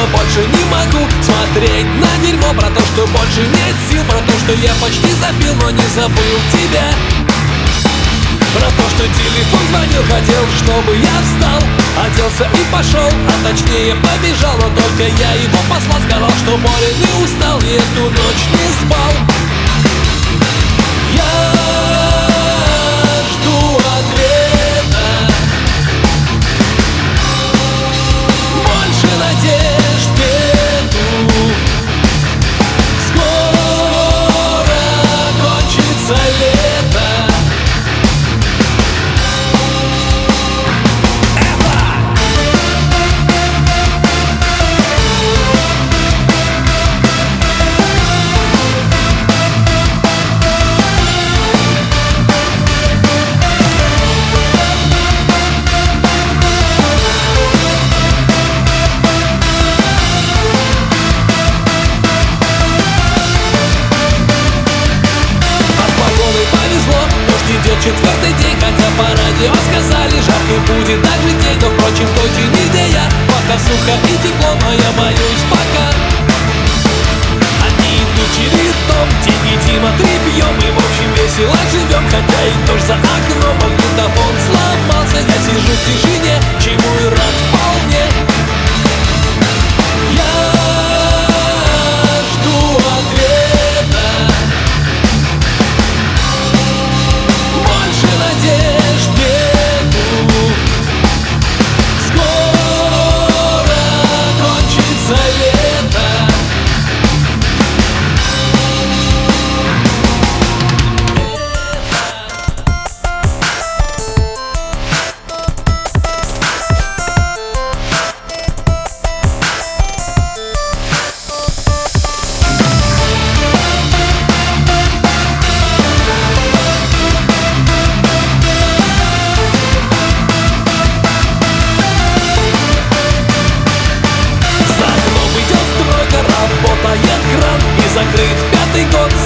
больше не могу смотреть на дерьмо, про то, что больше нет сил, про то, что я почти забил, но не забыл тебя. Про то, что телефон звонил, хотел, чтобы я встал, оделся и пошел, а точнее побежал. Но только я его послал, сказал, что болен и устал, и эту ночь не спал. Я жду ответа, больше надежд нету. Скоро кончится лето. Идет четвертый день, хотя по радио сказали, жаркий будет также день. Но впрочем, той тени, где я, пока сухо и тепло, но я боюсь пока. Одни идут через дом, деньги Дима, 3 пьем, и в общем весело живем. Хотя и дождь за окном, магнитофон сломался, я сижу в тишине, чему и рад вполне. Я жду ответа, больше надежд нету. Скоро кончится лето. Работает кран и закрыт 5-й год.